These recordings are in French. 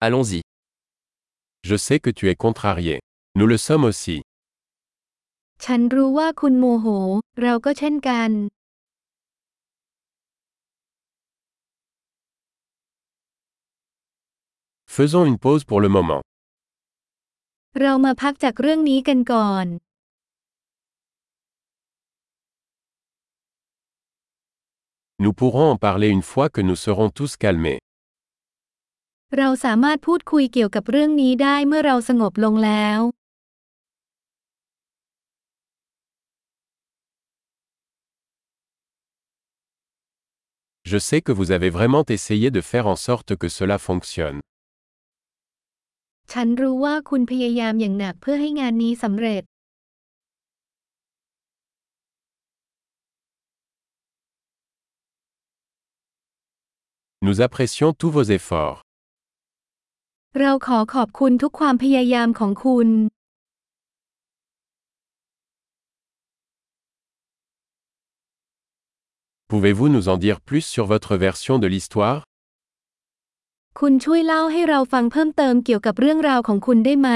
Allons-y. Je sais que tu es contrarié. Nous le sommes aussi. ฉันรู้ว่าคุณโมโห เราก็เช่นกัน Faisons une pause pour le moment. เรามาพักจากเรื่องนี้กันก่อน Nous pourrons en parler une fois que nous serons tous calmés. เราสามารถพูดคุยเกี่ยวกับเรื่องนี้ได้เมื่อเราสงบลงแล้ว Je sais que vous avez vraiment essayé de faire en sorte que cela fonctionne. ฉันรู้ว่าคุณพยายามอย่างหนักเพื่อให้งานนี้สำเร็จ Nous apprécions tous vos efforts. เราขอขอบคุณทุกความพยายามของคุณ Pouvez-vous nous en dire plus sur votre version de l'histoire? คุณช่วยเล่าให้เราฟังเพิ่มเติมเกี่ยวกับเรื่องราวของคุณได้ไหม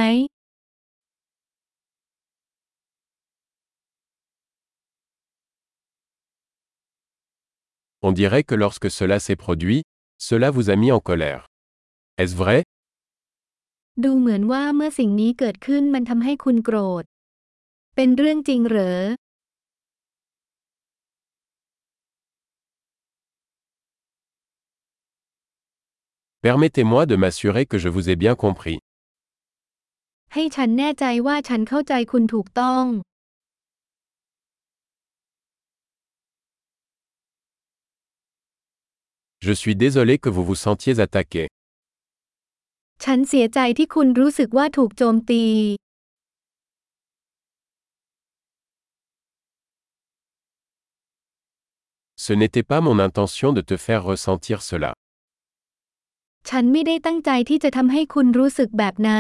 On dirait que lorsque cela s'est produit, cela vous a mis en colère. Est-ce vrai? ดูเหมือนว่าเมื่อสิ่งนี้เกิดขึ้นมันทำให้คุณโกรธ เป็นเรื่องจริงเหรอ Permettez-moi de m'assurer que je vous ai bien compris. ให้ฉันแน่ใจว่าฉันเข้าใจคุณถูกต้อง Je suis désolé que vous vous sentiez attaqué. ฉันเสียใจที่คุณรู้สึกว่าถูกโจมตี Ce n'était pas mon intention de te faire ressentir cela. ฉันไม่ได้ตั้งใจที่จะทำให้คุณรู้สึกแบบนั้น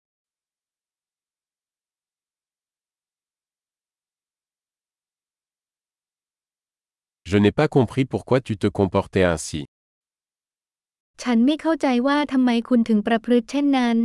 Je n'ai pas compris pourquoi tu te comportais ainsi. ฉันไม่เข้าใจว่าทำไมคุณถึงประพฤติเช่นนั้น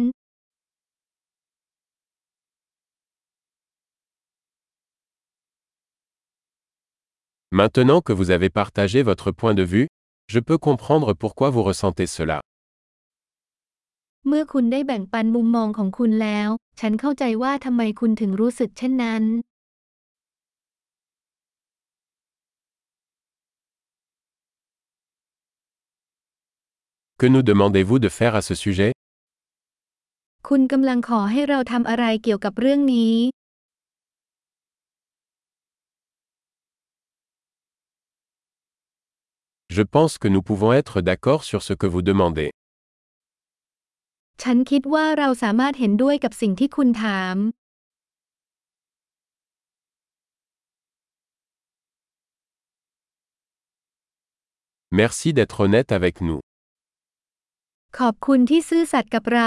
Maintenant que vous avez partagé votre point de vue, je peux comprendre pourquoi vous ressentez cela. เมื่อคุณได้แบ่งปันมุมมองของคุณแล้ว ฉันเข้าใจว่าทำไมคุณถึงรู้สึกเช่นนั้น Que nous demandez-vous de faire à ce sujet? คุณกำลังขอให้เราทำอะไรเกี่ยวกับเรื่องนี้ Je pense que nous pouvons être d'accord sur ce que vous demandez. ฉันคิดว่าเราสามารถเห็นด้วยกับสิ่งที่คุณถาม Merci d'être honnête avec nous. ขอบคุณที่ซื่อสัตย์กับเรา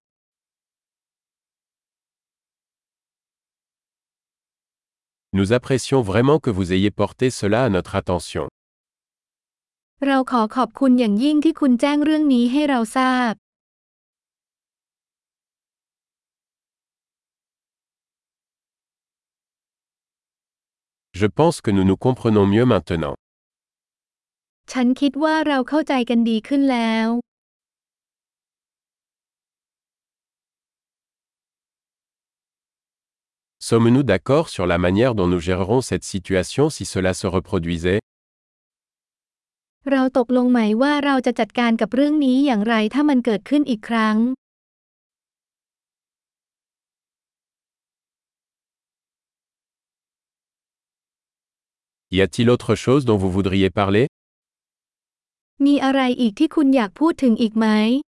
Nous apprécions vraiment que vous ayez porté cela à notre attention. เราขอขอบคุณอย่างยิ่งที่คุณแจ้งเรื่องนี้ให้เราทราบ Je pense que nous nous comprenons mieux maintenant. ฉันคิดว่าเราเข้าใจกันดีขึ้นแล้ว Sommes-nous d'accord sur la manière dont nous gérerons cette situation si cela se reproduisait? เราตกลงไหมว่าเราจะจัดการกับเรื่องนี้อย่างไรถ้ามันเกิดขึ้นอีกครั้ง Y a-t-il autre chose dont vous voudriez parler? มีอะไรอีกที่คุณอยากพูดถึงอีกไหม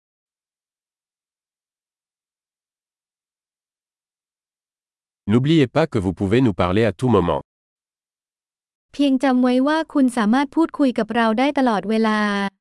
N'oubliez pas que vous pouvez nous parler à tout moment. เพียงจำไว้ว่าคุณสามารถพูดคุยกับเราได้ตลอดเวลา